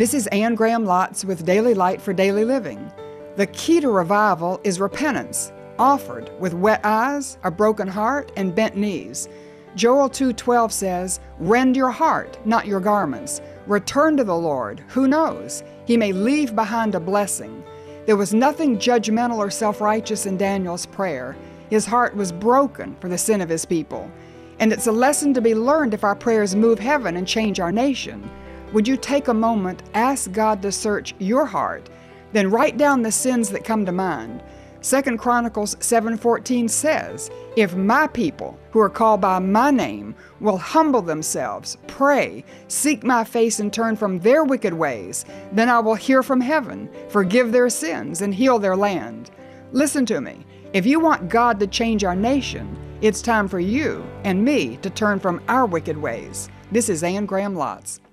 This is Anne Graham Lotz with Daily Light for Daily Living. The key to revival is repentance, offered with wet eyes, a broken heart, and bent knees. Joel 2:12 says, "Rend your heart, not your garments. Return to the Lord. Who knows? He may leave behind a blessing." There was nothing judgmental or self-righteous in Daniel's prayer. His heart was broken for the sin of his people. And it's a lesson to be learned if our prayers move heaven and change our nation. Would you take a moment, ask God to search your heart, then write down the sins that come to mind? 2 Chronicles 7:14 says, "If my people, who are called by my name, will humble themselves, pray, seek my face, and turn from their wicked ways, then I will hear from heaven, forgive their sins, and heal their land." Listen to me. If you want God to change our nation, it's time for you and me to turn from our wicked ways. This is Anne Graham Lotz.